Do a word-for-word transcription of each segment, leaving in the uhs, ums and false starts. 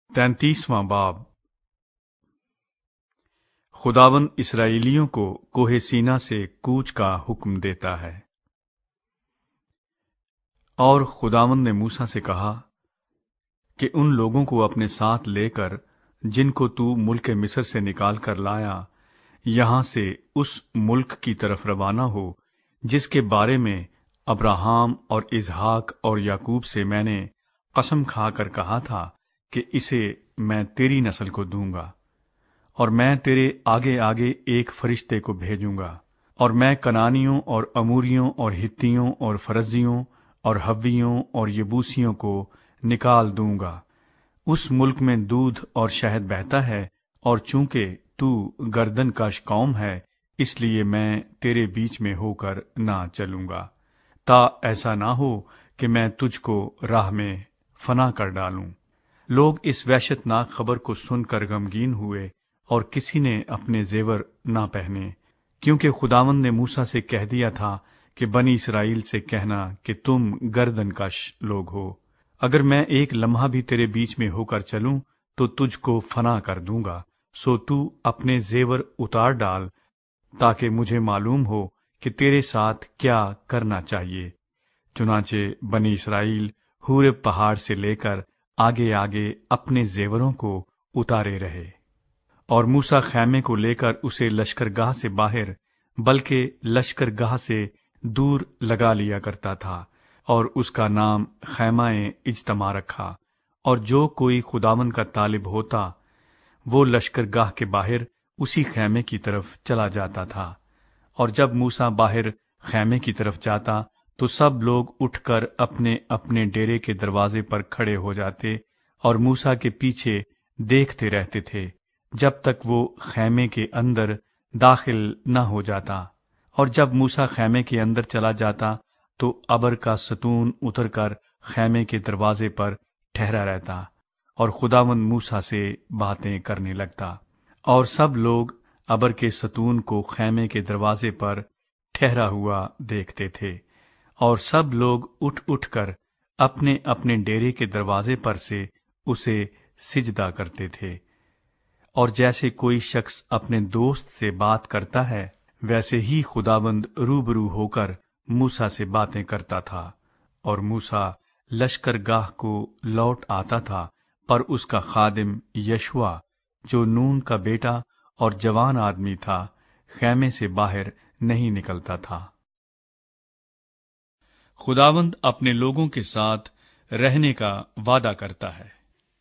तैंतीसवां बाब। खुदावंद इसराइलियों को कोहे सीना से कूच का हुक्म देता है। और खुदावंद ने मूसा से कहा कि उन लोगों को अपने साथ लेकर जिनको तू मुल्क मिस्र से निकाल कर लाया, यहां से उस मुल्क की तरफ रवाना हो जिसके बारे में अब्राहम और इसहाक और याकूब से मैंने कसम खाकर कहा था कि इसे मैं तेरी नस्ल को दूंगा, और मैं तेरे आगे आगे एक फरिश्ते को भेजूंगा, और मैं कनानियों और अमूरियों और हित्तियों और फरजियों और हव्वियों और यबूसियों को निकाल दूंगा। उस मुल्क में दूध और शहद बहता है, और चूंकि तू गर्दन कश कौम है, इसलिए मैं तेरे बीच में होकर ना चलूंगा, ता ऐसा ना हो कि मैं तुझको राह में फना कर डालूं। लोग इस वहशतनाक खबर को सुनकर गमगीन हुए, और किसी ने अपने जेवर ना पहने, क्योंकि खुदावंद ने मूसा से कह दिया था कि बनी इसराइल से कहना कि तुम गर्दनकश लोग हो। अगर मैं एक लम्हा भी तेरे बीच में होकर चलूं तो तुझको फना कर दूंगा। सो तू अपने जेवर उतार डाल, ताकि मुझे मालूम हो कि तेरे साथ क्या करना चाहिए। चुनाचे बनी इसराइल हूरेब पहाड़ से लेकर आगे आगे अपने जेवरों को उतारे रहे, और मूसा खैमे को लेकर उसे लश्करगाह से बाहर, बल्कि लश्करगाह से दूर लगा लिया करता था, और उसका नाम खैमाए इज्तमा रखा। और जो कोई खुदावन का तालिब होता, वो लश्करगाह के बाहर उसी खैमे की तरफ चला जाता था। और जब मूसा बाहर खैमे की तरफ जाता, तो सब लोग उठकर अपने अपने डेरे के दरवाजे पर खड़े हो जाते और मूसा के पीछे देखते रहते थे, जब तक वो खैमे के अंदर दाखिल न हो जाता। और जब मूसा खैमे के अंदर चला जाता, तो अबर का सतून उतरकर खैमे के दरवाजे पर ठहरा रहता, और खुदावंद मूसा से बातें करने लगता। और सब लोग अबर के सतून को खैमे के दरवाजे पर ठहरा हुआ देखते थे, और सब लोग उठ उठ कर अपने अपने डेरे के दरवाजे पर से उसे सिजदा करते थे। और जैसे कोई शख्स अपने दोस्त से बात करता है, वैसे ही खुदाबंद रूबरू होकर मूसा से बातें करता था। और मूसा लश्करगाह को लौट आता था, पर उसका खादिम यशुआ, जो नून का बेटा और जवान आदमी था, खैमे से बाहर नहीं निकलता था। खुदावंद अपने लोगों के साथ रहने का वादा करता है।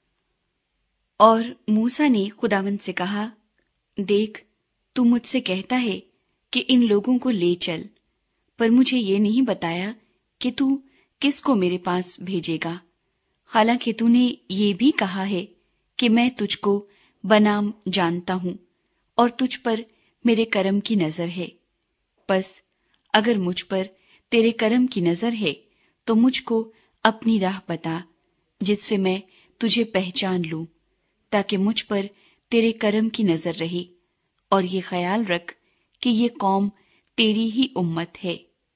और मूसा ने खुदावंद से कहा, देख, तू मुझसे कहता है कि इन लोगों को ले चल, पर मुझे ये नहीं बताया कि तू किसको मेरे पास भेजेगा। हालांकि तूने ये भी कहा है कि मैं तुझको बनाम जानता हूं और तुझ पर मेरे करम की नजर है। बस अगर मुझ पर तेरे करम की नजर है, तो मुझको अपनी राह बता, जिससे मैं तुझे पहचान लूं, ताकि मुझ पर तेरे करम की नजर रहे। और ये ख्याल रख कि ये कौम तेरी ही उम्मत है।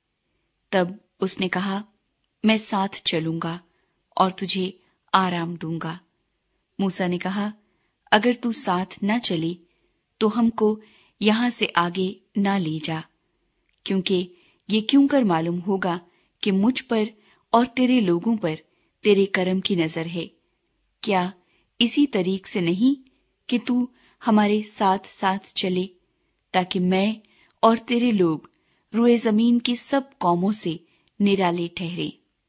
तब उसने कहा, मैं साथ चलूंगा और तुझे आराम दूंगा। मूसा ने कहा, अगर तू साथ न चले तो हमको यहां से आगे न ले जा, क्योंकि ये क्यों कर मालूम होगा कि मुझ पर और तेरे लोगों पर तेरे करम की नजर है। क्या इसी तरीक से नहीं कि तू हमारे साथ साथ चले, ताकि मैं और तेरे लोग रुए जमीन की सब कौमों से निराले ठहरे।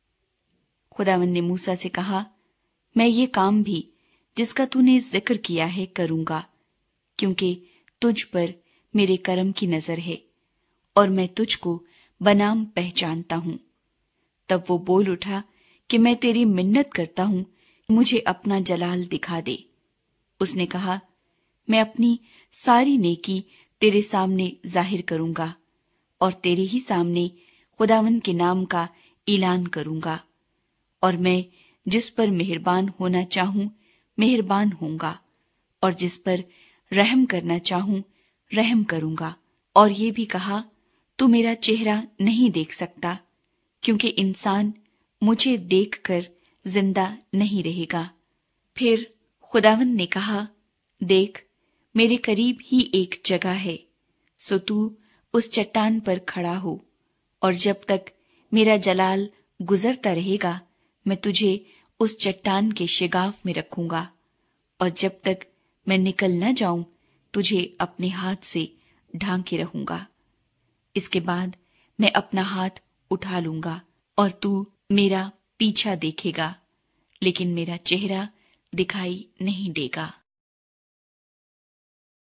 खुदावंद ने मूसा से कहा, मैं ये काम भी जिसका तूने जिक्र किया है करूंगा, क्योंकि तुझ पर मेरे करम की नजर है और मैं तुझको बनाम पहचानता हूं। तब वो बोल उठा कि मैं तेरी मिन्नत करता हूं, मुझे अपना जलाल दिखा दे। उसने कहा, मैं अपनी सारी नेकी तेरे सामने जाहिर करूंगा और तेरे ही सामने खुदावंद के नाम का ऐलान करूंगा, और मैं जिस पर मेहरबान होना चाहूं मेहरबान होऊंगा, और जिस पर रहम करना चाहूं रहम करूंगा। और ये भी कहा, तू मेरा चेहरा नहीं देख सकता, क्योंकि इंसान मुझे देखकर जिंदा नहीं रहेगा। फिर खुदावंद ने कहा, देख, मेरे करीब ही एक जगह है, सो तू उस चट्टान पर खड़ा हो, और जब तक मेरा जलाल गुजरता रहेगा मैं तुझे उस चट्टान के शिगाफ में रखूंगा, और जब तक मैं निकल न जाऊं तुझे अपने हाथ से ढांके रहूंगा। इसके बाद मैं अपना हाथ उठा लूंगा और तू मेरा पीछा देखेगा, लेकिन मेरा चेहरा दिखाई नहीं देगा।